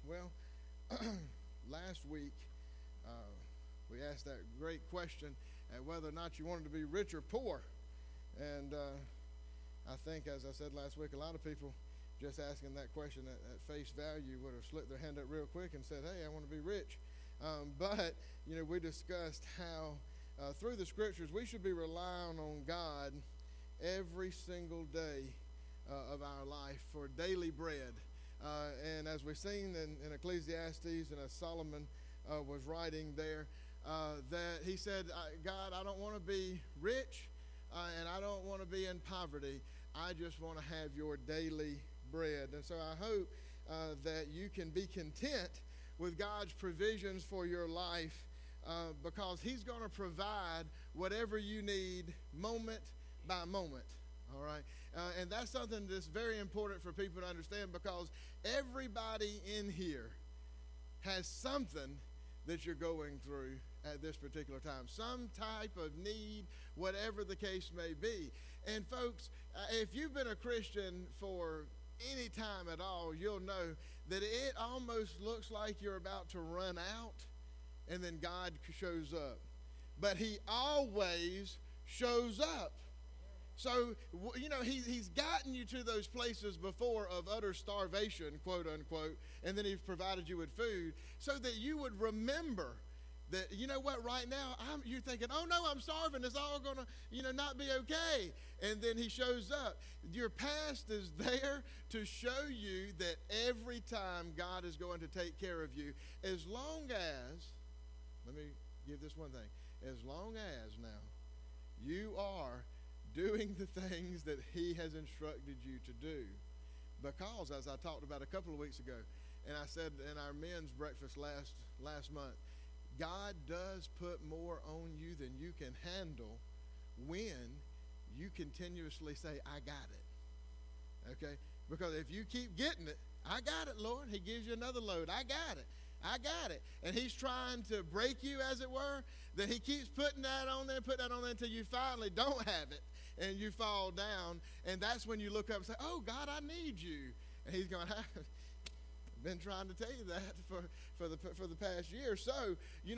Well, last week we asked that great question at whether or not you wanted to be rich or poor. And I think, as I said last week, a lot of people just asking that question at face value would have slipped their hand up real quick and said, hey, I want to be rich. But we discussed how through the scriptures we should be relying on God every single day of our life for daily bread. And as we've seen in Ecclesiastes, and as Solomon was writing there, that he said, God, I don't want to be rich and I don't want to be in poverty. I just want to have your daily bread. And so I hope that you can be content with God's provisions for your life because he's going to provide whatever you need moment by moment. All right. And that's something that's very important for people to understand because everybody in here has something that you're going through at this particular time. Some type of need, whatever the case may be. And folks, if you've been a Christian for any time at all, you'll know that it almost looks like you're about to run out and then God shows up. But he always shows up. So, he's gotten you to those places before of utter starvation, quote unquote, and then he's provided you with food so that you would remember that, right now, you're thinking, oh no, I'm starving. It's all going to, not be okay. And then he shows up. Your past is there to show you that every time God is going to take care of you, as long as, let me give this one thing, as long as now you are doing the things that he has instructed you to do. Because, as I talked about a couple of weeks ago, and I said in our men's breakfast last month, God does put more on you than you can handle when you continuously say, I got it. Okay? Because if you keep getting it, I got it, Lord. He gives you another load. I got it. I got it. And he's trying to break you, as it were. Then he keeps putting that on there until you finally don't have it. And you fall down, and that's when you look up and say, oh, God, I need you. And he's going, I've been trying to tell you that for the past year. So,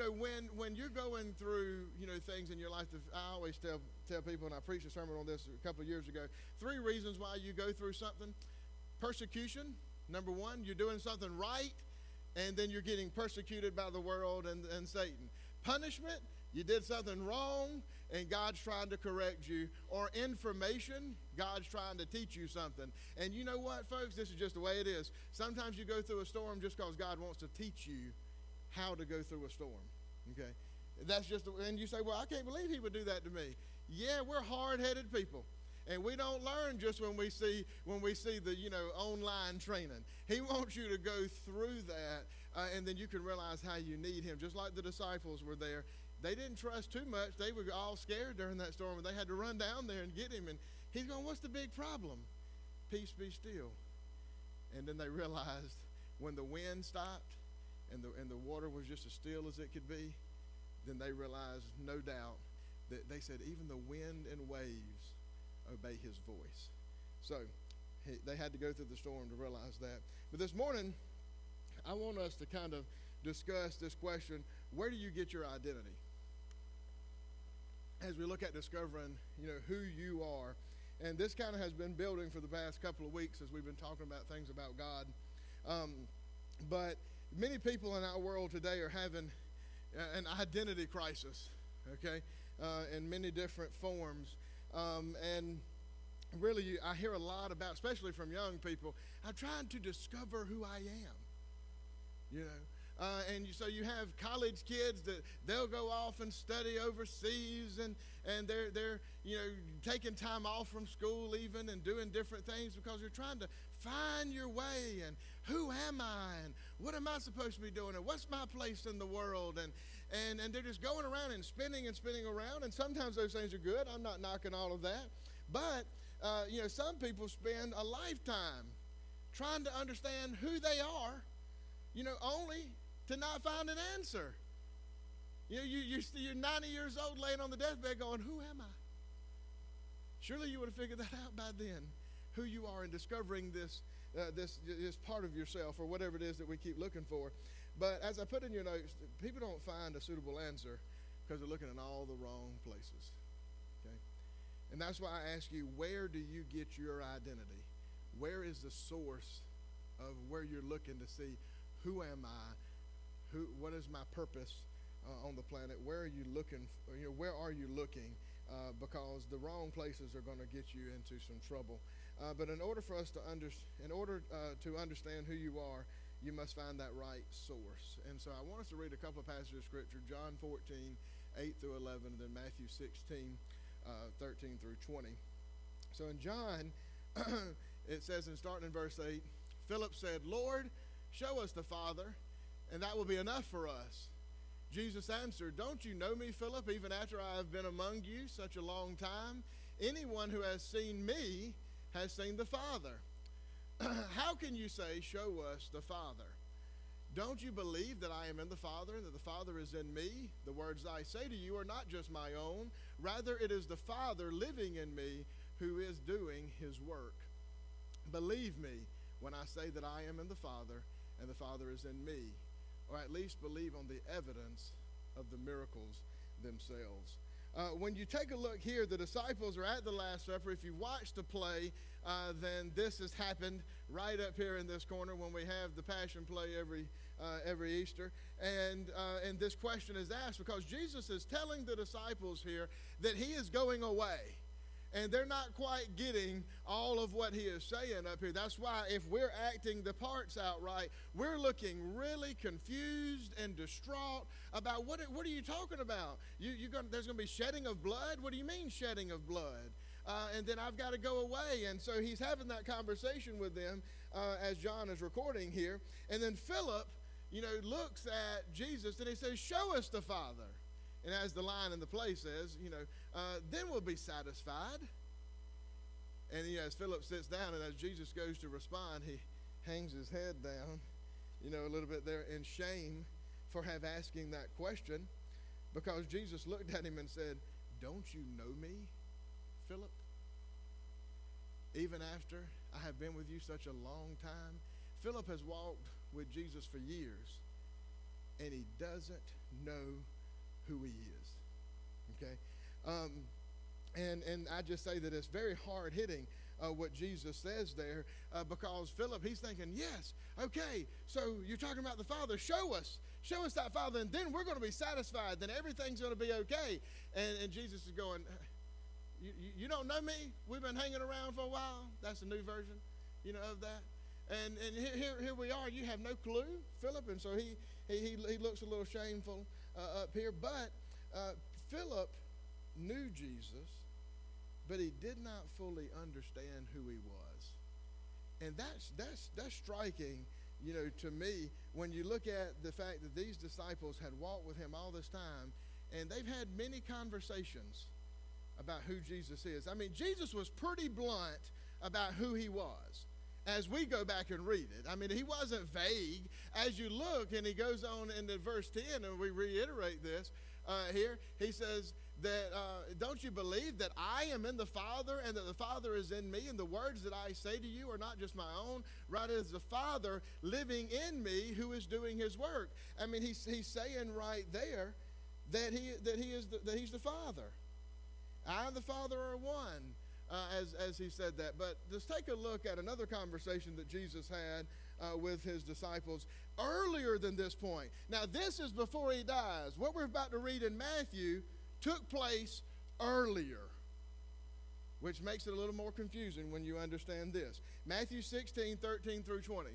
when you're going through, things in your life, I always tell people, and I preached a sermon on this a couple of years ago, 3 reasons why you go through something. Persecution, number 1, you're doing something right, and then you're getting persecuted by the world and Satan. Punishment, you did something wrong, and God's trying to correct you. Or information, God's trying to teach you something. And you know what, folks? This is just the way it is. Sometimes you go through a storm just because God wants to teach you how to go through a storm. Okay? That's just, and you say, well, I can't believe he would do that to me. Yeah, we're hard-headed people. And we don't learn just when we see the, online training. He wants you to go through that, and then you can realize how you need him. Just like the disciples were there. They didn't trust too much. They were all scared during that storm, and they had to run down there and get him. And he's going, what's the big problem? Peace, be still. And then they realized when the wind stopped and the water was just as still as it could be, then they realized, no doubt, that they said even the wind and waves obey his voice. So they had to go through the storm to realize that. But this morning, I want us to kind of discuss this question, where do you get your identity? As we look at discovering, who you are. And this kind of has been building for the past couple of weeks as we've been talking about things about God. But many people in our world today are having an identity crisis, okay, in many different forms. And really, I hear a lot about, especially from young people, I'm trying to discover who I am, so you have college kids that they'll go off and study overseas, and they're taking time off from school even and doing different things because you're trying to find your way and who am I and what am I supposed to be doing and what's my place in the world, and they're just going around and spinning around, and sometimes those things are good. I'm not knocking all of that, but some people spend a lifetime trying to understand who they are, only to not find an answer. You're 90 years old laying on the deathbed going, who am I? Surely you would have figured that out by then, who you are, and discovering this part of yourself, or whatever it is that we keep looking for. But as I put in your notes, people don't find a suitable answer because they're looking in all the wrong places. Okay? And that's why I ask you, where do you get your identity? Where is the source of where you're looking to see, who am I? What is my purpose on the planet? Where are you looking? Where are you looking? Because the wrong places are going to get you into some trouble. But in order for us to understand who you are, you must find that right source. And so I want us to read a couple of passages of Scripture, John 14, 8 through 11, and then Matthew 16, 13 through 20. So in John, it says, and starting in verse 8, Philip said, Lord, show us the Father, and that will be enough for us. Jesus answered, don't you know me, Philip, even after I have been among you such a long time? Anyone who has seen me has seen the Father. How can you say, show us the Father? Don't you believe that I am in the Father and that the Father is in me? The words I say to you are not just my own. Rather, it is the Father living in me who is doing his work. Believe me when I say that I am in the Father and the Father is in me, or at least believe on the evidence of the miracles themselves. When you take a look here, the disciples are at the Last Supper. If you watch the play, then this has happened right up here in this corner when we have the Passion Play every Easter. And this question is asked because Jesus is telling the disciples here that he is going away. And they're not quite getting all of what he is saying up here. That's why if we're acting the parts out right, we're looking really confused and distraught about what are you talking about? There's going to be shedding of blood? What do you mean shedding of blood? And then I've got to go away. And so he's having that conversation with them as John is recording here. And then Philip, looks at Jesus and he says, show us the Father. And as the line in the play says, then we'll be satisfied. And as Philip sits down and as Jesus goes to respond, he hangs his head down, a little bit there in shame for asking that question, because Jesus looked at him and said, don't you know me, Philip? Even after I have been with you such a long time? Philip has walked with Jesus for years, and he doesn't know who he is. Okay? And I just say that it's very hard hitting what Jesus says there, because Philip, he's thinking, yes, okay, so you're talking about the Father, show us that Father, and then we're going to be satisfied, then everything's going to be okay. And Jesus is going, you don't know me? We've been hanging around for a while. That's the new version, of that. And here we are. You have no clue, Philip. And so he looks a little shameful up here. But Philip knew Jesus, but he did not fully understand who he was. And that's striking, to me, when you look at the fact that these disciples had walked with him all this time, and they've had many conversations about who Jesus is. I mean, Jesus was pretty blunt about who he was as we go back and read it. I mean, he wasn't vague. As you look, and he goes on into verse 10, and we reiterate this here. He says that, don't you believe that I am in the Father and that the Father is in me, and the words that I say to you are not just my own, right? It is the Father living in me who is doing his work. I mean, he's saying right there that he's the Father. I and the Father are one, as he said that. But let's take a look at another conversation that Jesus had with his disciples earlier than this point. Now, this is before he dies. What we're about to read in Matthew took place earlier, which makes it a little more confusing when you understand this. Matthew 16, 13 through 20.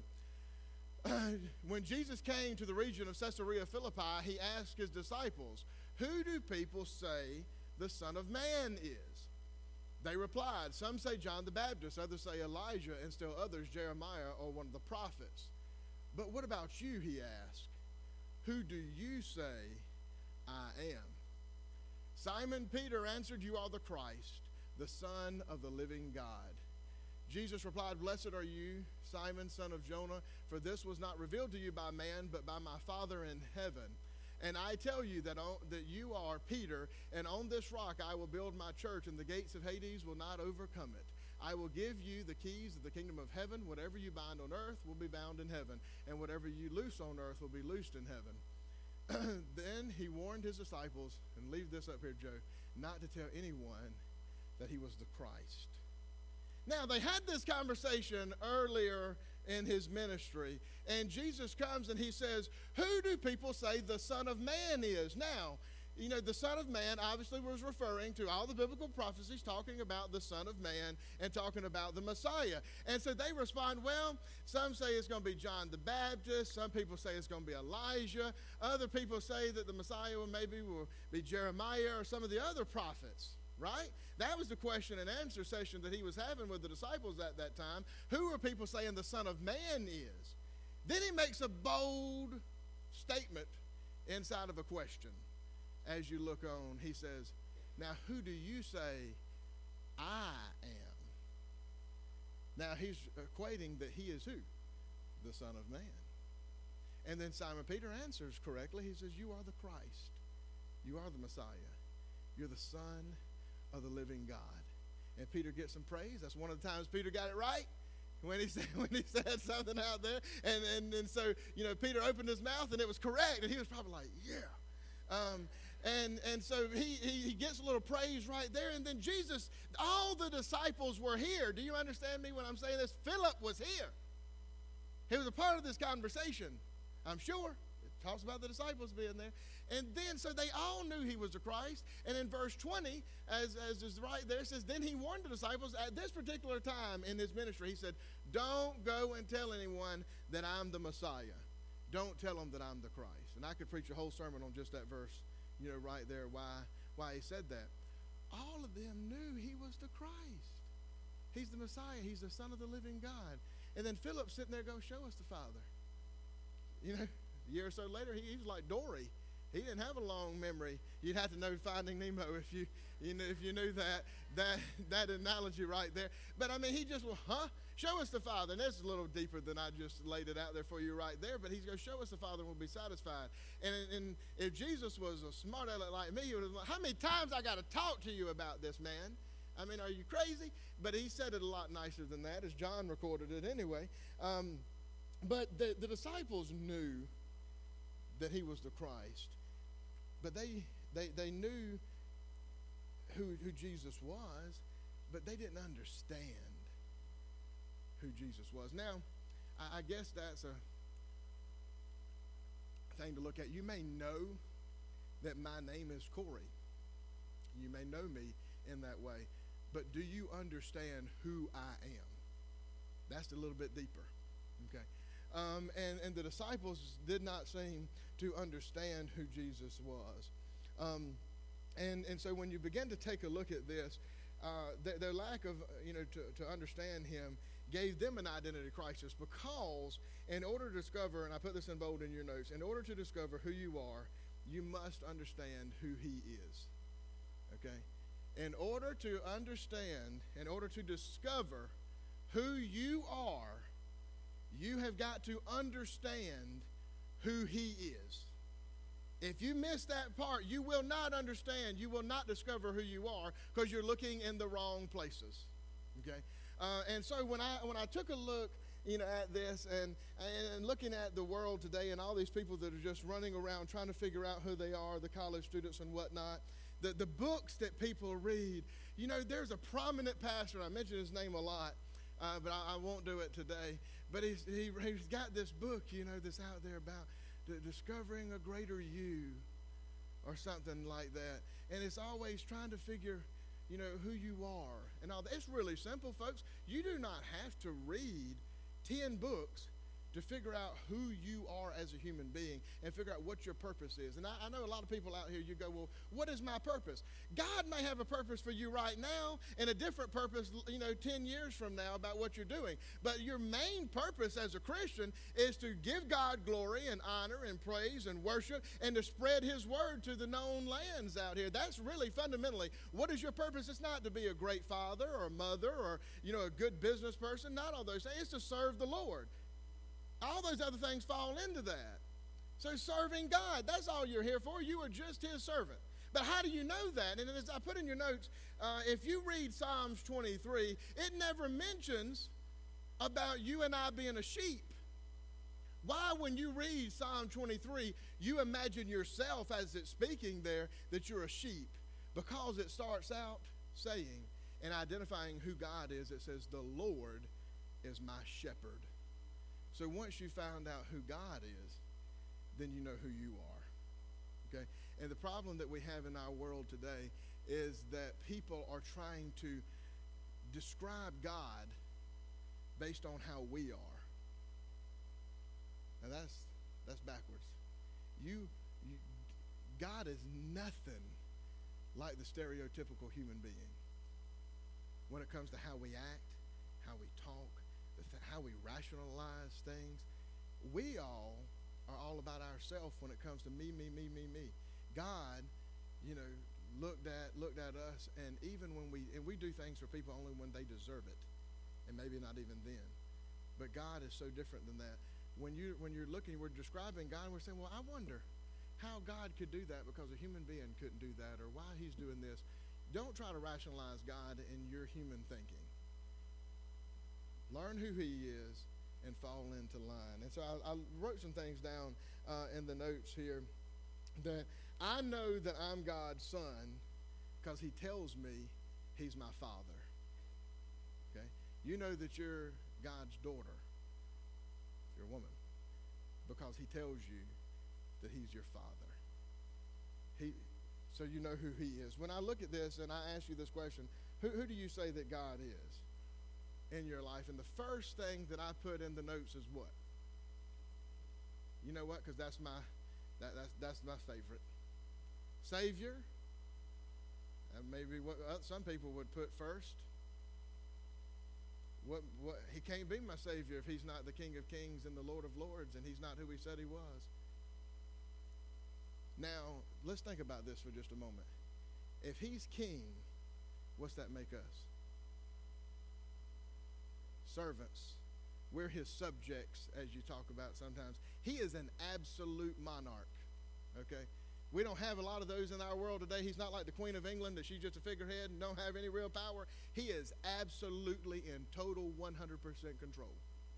When Jesus came to the region of Caesarea Philippi, he asked his disciples, who do people say the Son of Man is? They replied, some say John the Baptist, others say Elijah, and still others Jeremiah or one of the prophets. But what about you, he asked. Who do you say I am? Simon Peter answered, you are the Christ, the Son of the living God. Jesus replied, blessed are you, Simon, son of Jonah, for this was not revealed to you by man, but by my Father in heaven. And I tell you that you are Peter, and on this rock I will build my church, and the gates of Hades will not overcome it. I will give you the keys of the kingdom of heaven. Whatever you bind on earth will be bound in heaven, and whatever you loose on earth will be loosed in heaven. Then he warned his disciples, and leave this up here, Joe, not to tell anyone that he was the Christ. Now, they had this conversation earlier in his ministry, and Jesus comes and he says, who do people say the Son of Man is? Now, you know, the Son of Man obviously was referring to all the biblical prophecies talking about the Son of Man and talking about the Messiah. And so they respond, well, some say it's going to be John the Baptist. Some people say it's going to be Elijah. Other people say that the Messiah will be Jeremiah or some of the other prophets, right? That was the question and answer session that he was having with the disciples at that time. Who are people saying the Son of Man is? Then he makes a bold statement inside of a question. As you look on, he says, now who do you say I am? Now he's equating that he is who? The Son of Man. And then Simon Peter answers correctly. He says, you are the Christ. You are the Messiah. You're the Son of the living God. And Peter gets some praise. That's one of the times Peter got it right. When he said something out there. And so, you know, Peter opened his mouth and it was correct. And he was probably like, yeah. And so he gets a little praise right there. And then Jesus, all the disciples were here. Do you understand me when I'm saying this? Philip was here. He was a part of this conversation, I'm sure. It talks about the disciples being there. And then, so they all knew he was the Christ. And in verse 20, as is right there, it says, then he warned the disciples at this particular time in his ministry. He said, don't go and tell anyone that I'm the Messiah. Don't tell them that I'm the Christ. And I could preach a whole sermon on just that verse, you know, right there, why he said that. All of them knew he was the Christ. He's the Messiah. He's the Son of the living God. And then Philip sitting there goes, show us the Father. You know, a year or so later, he was like Dory. He didn't have a long memory. You'd have to know Finding Nemo if you knew that analogy right there. But I mean, he just, show us the Father. And that's a little deeper than I just laid it out there for you right there. But he's going to show us the Father and we'll be satisfied. And if Jesus was a smart aleck like me, he would have like, how many times I got to talk to you about this, man? I mean, are you crazy? But he said it a lot nicer than that, as John recorded it anyway. But the disciples knew that he was the Christ. But they knew who Jesus was, but they didn't understand who Jesus was. Now, I guess that's a thing to look at. You may know that my name is Corey. You may know me in that way. But do you understand who I am? That's a little bit deeper. Okay. And the disciples did not seem to understand who Jesus was. And so when you begin to take a look at this, their lack of, to understand him gave them an identity crisis, because in order to discover, and I put this in bold in your notes, in order to discover who you are, you must understand who he is. Okay? In order to understand, in order to discover who you are, you have got to understand who he is. If you miss that part, you will not understand, you will not discover who you are, because you're looking in the wrong places. Okay? And so when I took a look, at this and looking at the world today and all these people that are just running around trying to figure out who they are, the college students and whatnot, the books that people read, there's a prominent pastor, I mention his name a lot, but I won't do it today, but he's got this book, that's out there about discovering a greater you or something like that. And it's always trying to figure, who you are and all that. It's really simple, folks. You do not have to read 10 books to figure out who you are as a human being and figure out what your purpose is. And I know a lot of people out here, you go, well, what is my purpose? God may have a purpose for you right now and a different purpose, 10 years from now about what you're doing. But your main purpose as a Christian is to give God glory and honor and praise and worship and to spread his word to the known lands out here. That's really fundamentally, what is your purpose? It's not to be a great father or mother or, a good business person. Not all those things. It's to serve the Lord. All those other things fall into that. So serving God, that's all you're here for. You are just his servant. But how do you know that? And as I put in your notes, if you read Psalms 23, it never mentions about you and I being a sheep. Why, when you read Psalm 23, you imagine yourself as it's speaking there that you're a sheep? Because it starts out saying and identifying who God is. It says, the Lord is my shepherd. So once you found out who God is, then you know who you are. Okay? And the problem that we have in our world today is that people are trying to describe God based on how we are. Now that's backwards. God is nothing like the stereotypical human being. When it comes to how we act, how we talk, how we rationalize things, we all are all about ourselves when it comes to me. God, looked at us, and even when we do things for people only when they deserve it, and maybe not even then. But God is so different than that. When you're looking, we're describing God, and we're saying, well, I wonder how God could do that because a human being couldn't do that, or why he's doing this. Don't try to rationalize God in your human thinking. Learn who he is and fall into line. And so I wrote some things down in the notes here that I know that I'm God's son because he tells me he's my father. Okay? You know that you're God's daughter, if you're a woman, because he tells you that he's your father. So you know who he is. When I look at this and I ask you this question, who do you say that God is in your life? And the first thing that I put in the notes is what? You know what? Because that's my favorite. Savior. And maybe what some people would put first. What he can't be my Savior if he's not the King of Kings and the Lord of Lords, and he's not who he said he was. Now, let's think about this for just a moment. If he's king, what's that make us? Servants. We're his subjects, as you talk about sometimes. He is an absolute monarch, okay? We don't have a lot of those in our world today. He's not like the Queen of England, that she's just a figurehead and don't have any real power. He is absolutely in total 100% control.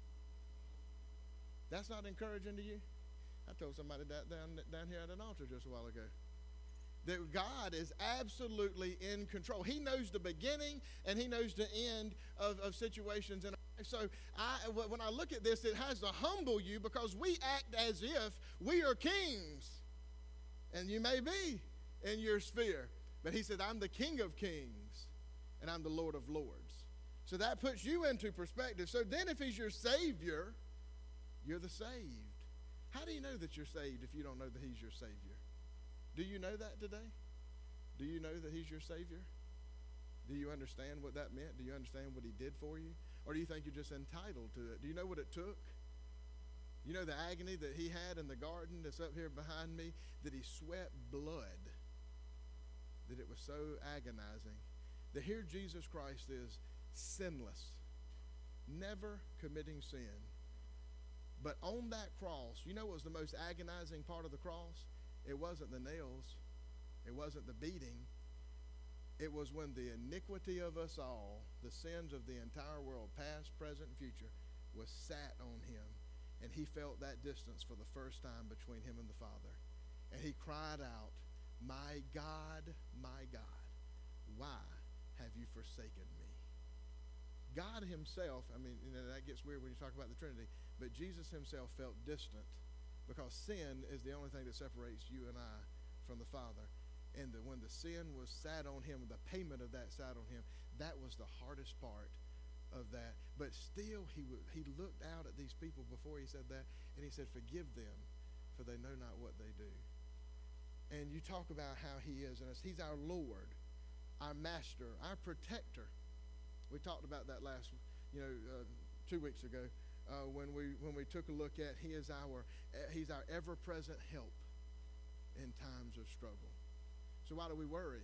That's not encouraging to you? I told somebody that down here at an altar just a while ago. That God is absolutely in control. He knows the beginning and he knows the end of situations in our life. So when I look at this, it has to humble you because we act as if we are kings. And you may be in your sphere. But he said, I'm the King of Kings and I'm the Lord of Lords. So that puts you into perspective. So then if he's your Savior, you're the saved. How do you know that you're saved if you don't know that he's your Savior? Do you know that today? Do you know that he's your Savior? Do you understand what that meant? Do you understand what he did for you? Or do you think you're just entitled to it? Do you know what it took? You know the agony that he had in the garden that's up here behind me, that he sweat blood, that it was so agonizing. That here Jesus Christ is sinless, never committing sin. But on that cross, you know what was the most agonizing part of the cross? It wasn't the nails. It wasn't the beating. It was when the iniquity of us all, the sins of the entire world, past, present, and future, was sat on him. And he felt that distance for the first time between him and the Father. And he cried out, my God, why have you forsaken me? God himself, that gets weird when you talk about the Trinity, but Jesus himself felt distant because sin is the only thing that separates you and I from the Father. And when the sin was sat on him, the payment of that sat on him, that was the hardest part of that. But still, he looked out at these people before he said that, and he said, forgive them, for they know not what they do. And you talk about how he is in us. He's our Lord, our master, our protector. We talked about that 2 weeks ago when we took a look at he's our ever-present help in times of struggle. So why do we worry?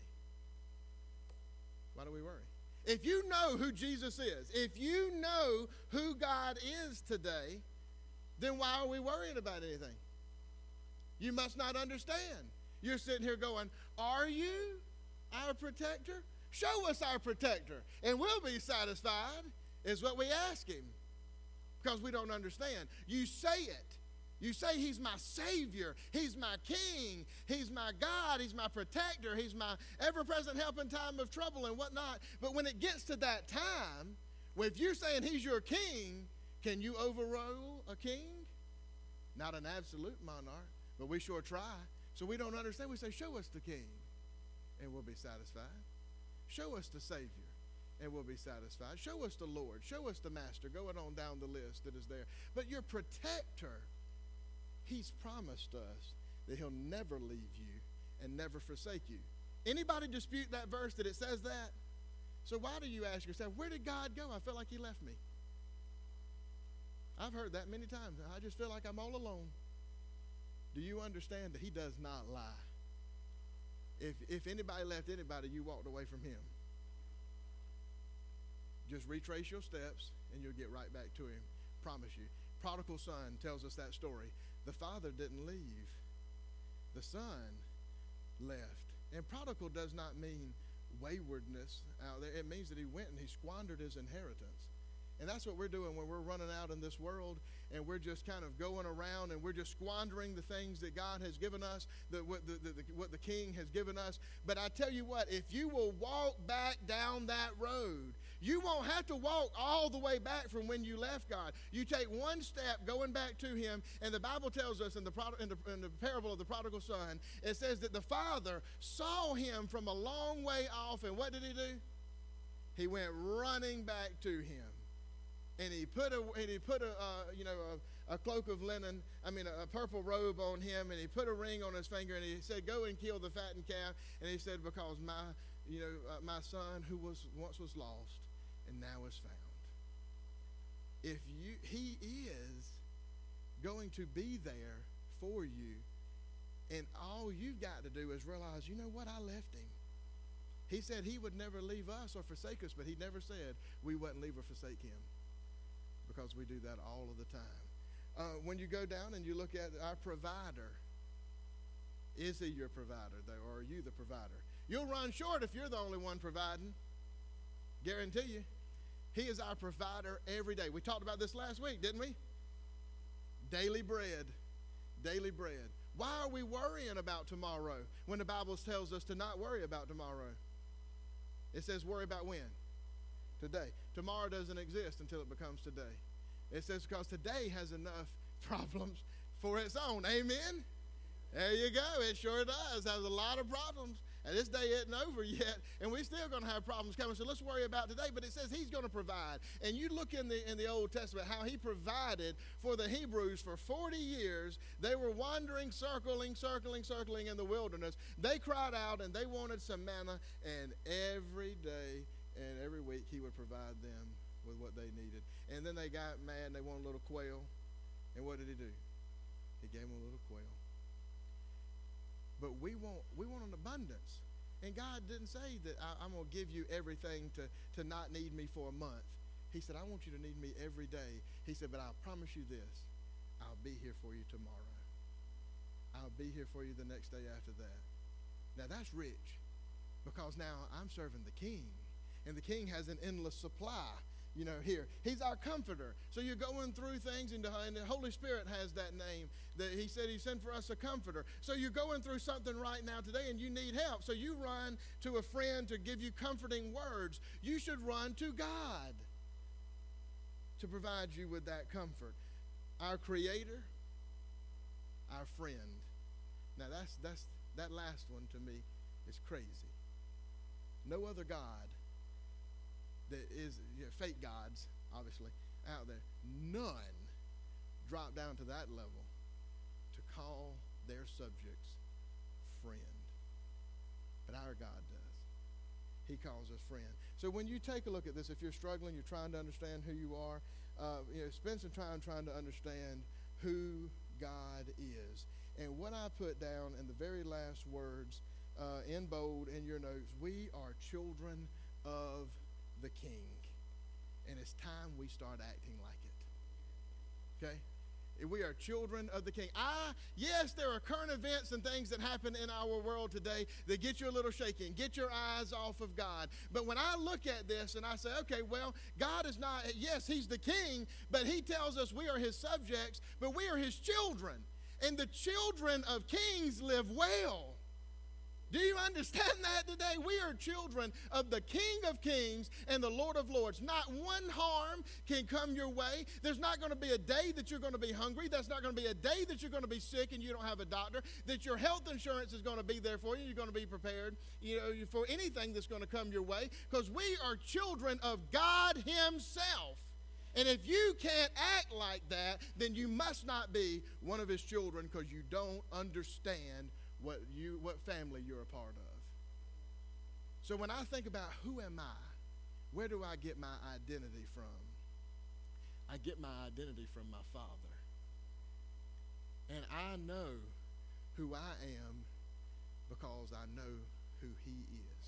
Why do we worry? If you know who Jesus is, if you know who God is today, then why are we worrying about anything? You must not understand. You're sitting here going, are you our protector? Show us our protector, and we'll be satisfied, is what we ask him, because we don't understand. You say it. You say he's my Savior, he's my King, he's my God, he's my protector, he's my ever-present help in time of trouble and whatnot. But when it gets to that time, well, if you're saying he's your king, can you overrule a king? Not an absolute monarch, but we sure try. So we don't understand. We say, show us the king, and we'll be satisfied. Show us the Savior, and we'll be satisfied. Show us the Lord. Show us the Master. Going on down the list that is there. But your protector, he's promised us that he'll never leave you and never forsake you. Anybody dispute that verse that it says that? So why do you ask yourself, where did God go? I feel like he left me. I've heard that many times. I just feel like I'm all alone. Do you understand that he does not lie? If anybody left anybody, you walked away from him. Just retrace your steps and you'll get right back to him. Promise you. Prodigal son tells us that story. The father didn't leave. The son left. And prodigal does not mean waywardness out there. It means that he went and he squandered his inheritance. And that's what we're doing when we're running out in this world and we're just kind of going around and we're just squandering the things that God has given us, what the King has given us. But I tell you what, if you will walk back down that road, you won't have to walk all the way back from when you left God. You take one step going back to him, and the Bible tells us in the parable of the prodigal son, it says that the father saw him from a long way off, and what did he do? He went running back to him. And he put a cloak of linen, a purple robe on him, and he put a ring on his finger, and he said, go and kill the fattened calf. And he said, because my son who once was lost and now is found. He is going to be there for you, and all you've got to do is realize, you know what, I left him. He said he would never leave us or forsake us, but he never said we wouldn't leave or forsake him. Because we do that all of the time. When you go down and you look at our provider, is he your provider, though, or are you the provider? You'll run short if you're the only one providing. Guarantee you. He is our provider every day. We talked about this last week, didn't we? Daily bread. Daily bread. Why are we worrying about tomorrow when the Bible tells us to not worry about tomorrow? It says worry about when? Today. Tomorrow doesn't exist until it becomes today. It says because today has enough problems for its own. Amen? There you go. It sure does. Has a lot of problems. And this day isn't over yet, and we're still going to have problems coming. So let's worry about today. But it says he's going to provide. And you look in the Old Testament how he provided for the Hebrews for 40 years. They were wandering, circling in the wilderness. They cried out, and they wanted some manna. And every day and every week he would provide them with what they needed. And then they got mad and they wanted a little quail. And what did he do? He gave them a little quail. But we want an abundance. And God didn't say that I'm going to give you everything to not need me for a month. He said, I want you to need me every day. He said, but I'll promise you this. I'll be here for you tomorrow. I'll be here for you the next day after that. Now that's rich, because now I'm serving the King. And the King has an endless supply, here. He's our comforter. So you're going through things, and the Holy Spirit has that name. That he said he sent for us a comforter. So you're going through something right now today, and you need help. So you run to a friend to give you comforting words. You should run to God to provide you with that comfort. Our Creator, our friend. Now that last one to me is crazy. No other God that is fake gods, obviously, out there. None drop down to that level to call their subjects friend. But our God does. He calls us friend. So when you take a look at this, if you're struggling, you're trying to understand who you are, spend some time trying to understand who God is. And what I put down in the very last words, in bold in your notes, we are children of the King, and it's time we start acting like it. Okay? We are children of the King. Yes, there are current events and things that happen in our world today that get you a little shaky and get your eyes off of God. But when I look at this and I say, okay, well, God is not, yes, he's the king, but he tells us we are his subjects, but we are his children. And the children of kings live well. Do you understand that today? We are children of the King of Kings and the Lord of Lords. Not one harm can come your way. There's not going to be a day that you're going to be hungry. There's not going to be a day that you're going to be sick and you don't have a doctor. That your health insurance is going to be there for you. You're going to be prepared, for anything that's going to come your way, because we are children of God himself. And if you can't act like that, then you must not be one of his children, because you don't understand what family you're a part of. So when I think about who am I, where do I get my identity from? I get my identity from my Father. And I know who I am because I know who he is.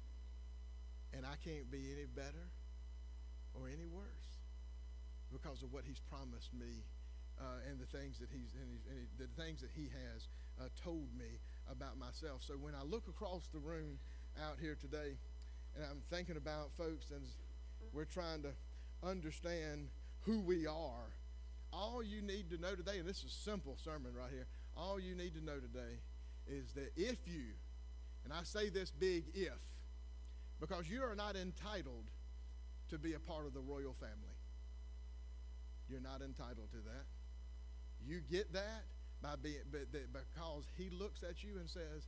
And I can't be any better or any worse because of what he's promised me and the things that the things that he has told me about myself. So when I look across the room out here today, and I'm thinking about folks, and we're trying to understand who we are, all you need to know today, and this is a simple sermon right here, all you need to know today is that if you, and I say this big if, because you are not entitled to be a part of the royal family. You're not entitled to that. You get that because he looks at you and says,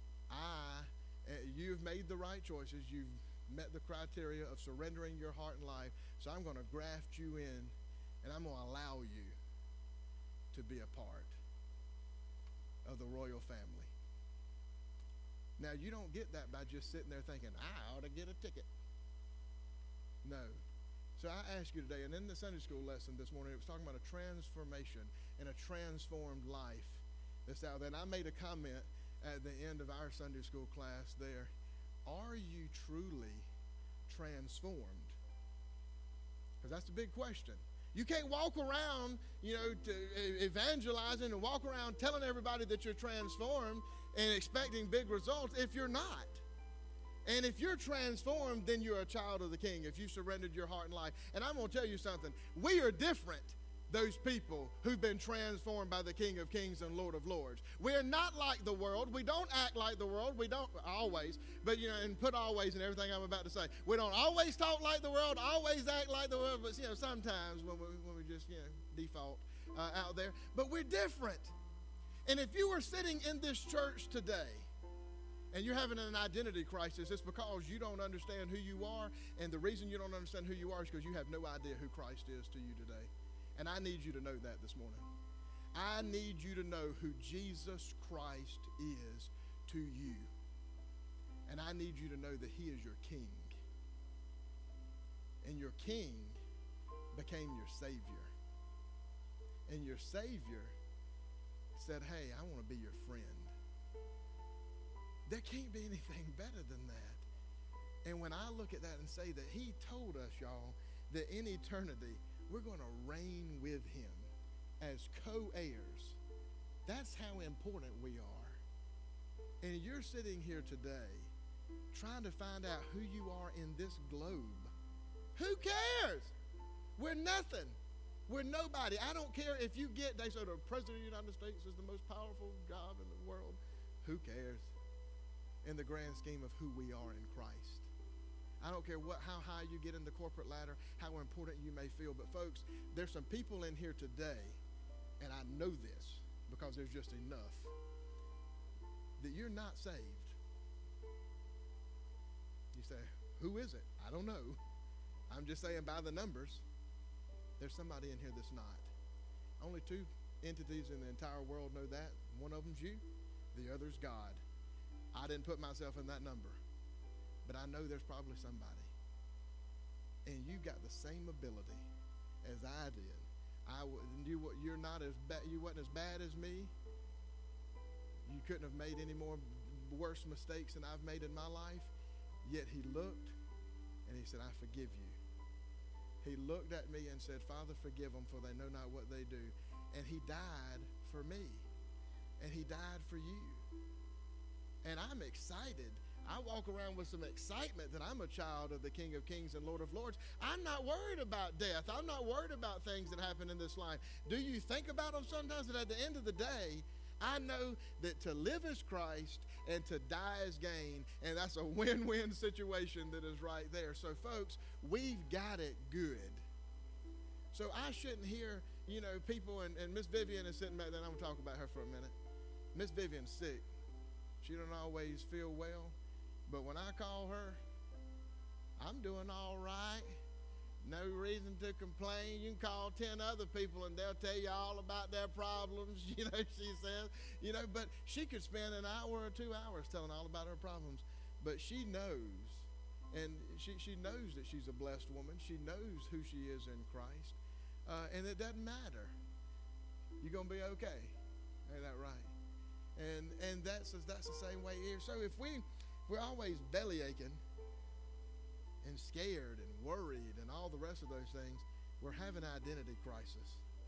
you've made the right choices. You've met the criteria of surrendering your heart and life. So I'm going to graft you in, and I'm going to allow you to be a part of the royal family. Now, you don't get that by just sitting there thinking, I ought to get a ticket. No. So I ask you today, and in the Sunday school lesson this morning, it was talking about a transformation and a transformed life that's out there. And I made a comment at the end of our Sunday school class there. Are you truly transformed? Because that's the big question. You can't walk around, evangelizing and walk around telling everybody that you're transformed and expecting big results if you're not. And if you're transformed, then you're a child of the King, if you've surrendered your heart and life. And I'm going to tell you something. We are different, those people who've been transformed by the King of Kings and Lord of Lords. We're not like the world. We don't act like the world. We don't always, but, and put always in everything I'm about to say. We don't always talk like the world, always act like the world, but, sometimes when we just, default out there. But we're different. And if you were sitting in this church today, and you're having an identity crisis, it's because you don't understand who you are. And the reason you don't understand who you are is because you have no idea who Christ is to you today. And I need you to know that this morning. I need you to know who Jesus Christ is to you. And I need you to know that he is your king. And your king became your Savior. And your Savior said, hey, I want to be your friend. There can't be anything better than that. And when I look at that and say that he told us, y'all, that in eternity we're going to reign with him as co-heirs, that's how important we are. And you're sitting here today trying to find out who you are in this globe. Who cares? We're nothing. We're nobody. I don't care if you get, they say the President of the United States is the most powerful job in the world. Who cares? In the grand scheme of who we are in Christ. I don't care how high you get in the corporate ladder, how important you may feel. But folks, there's some people in here today, and I know this because there's just enough, that you're not saved. You say, who is it? I don't know. I'm just saying by the numbers, there's somebody in here that's not. Only two entities in the entire world know that. One of them's you, the other's God. I didn't put myself in that number, but I know there's probably somebody. And you got the same ability as I did. You're not as bad. You wasn't as bad as me. You couldn't have made any more worse mistakes than I've made in my life. Yet he looked and he said, I forgive you. He looked at me and said, Father, forgive them, for they know not what they do. and he died for me, and he died for you. And I'm excited. I walk around with some excitement that I'm a child of the King of Kings and Lord of Lords. I'm not worried about death. I'm not worried about things that happen in this life. Do you think about them sometimes? That at the end of the day, I know that to live is Christ and to die is gain, and that's a win-win situation that is right there. So, folks, we've got it good. So I shouldn't hear, people, and Miss Vivian is sitting back there, and I'm going to talk about her for a minute. Miss Vivian's sick. She don't always feel well, but when I call her, I'm doing all right. No reason to complain. You can call 10 other people and they'll tell you all about their problems, she says. But she could spend an hour or 2 hours telling all about her problems. But she knows, and she knows that she's a blessed woman. She knows who she is in Christ. And it doesn't matter. You're going to be okay. Ain't that right? And that's the same way here. So if we're always belly aching and scared and worried and all the rest of those things, we're having an identity crisis.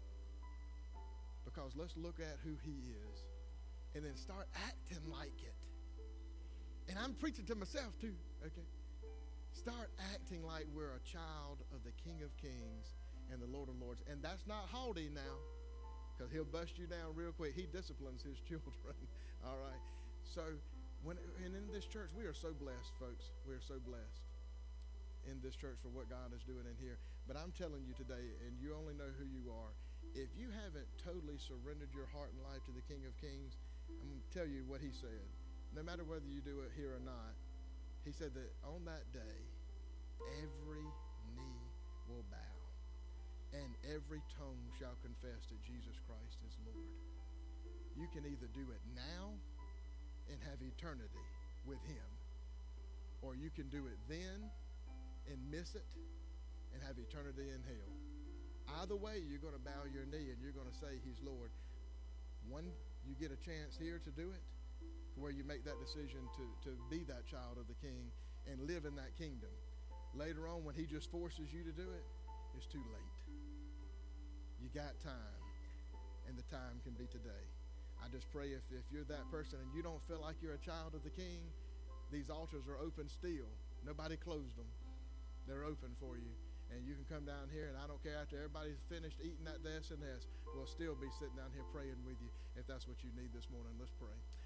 Because let's look at who he is and then start acting like it. And I'm preaching to myself too, okay? Start acting like we're a child of the King of Kings and the Lord of Lords. And that's not haughty now, because he'll bust you down real quick. He disciplines his children, all right? So, and in this church, we are so blessed, folks. We are so blessed in this church for what God is doing in here. But I'm telling you today, and you only know who you are, if you haven't totally surrendered your heart and life to the King of Kings, I'm going to tell you what he said. No matter whether you do it here or not, he said that on that day, every knee will bow, and every tongue shall confess that Jesus Christ is Lord. You can either do it now and have eternity with him, or you can do it then and miss it and have eternity in hell. Either way, you're going to bow your knee and you're going to say he's Lord. One, you get a chance here to do it, where you make that decision to be that child of the King and live in that kingdom. Later on, when he just forces you to do it, it's too late. You got time, and the time can be today. I just pray if you're that person and you don't feel like you're a child of the King, these altars are open still. Nobody closed them. They're open for you. And you can come down here, and I don't care, after everybody's finished eating that S&S, we'll still be sitting down here praying with you if that's what you need this morning. Let's pray.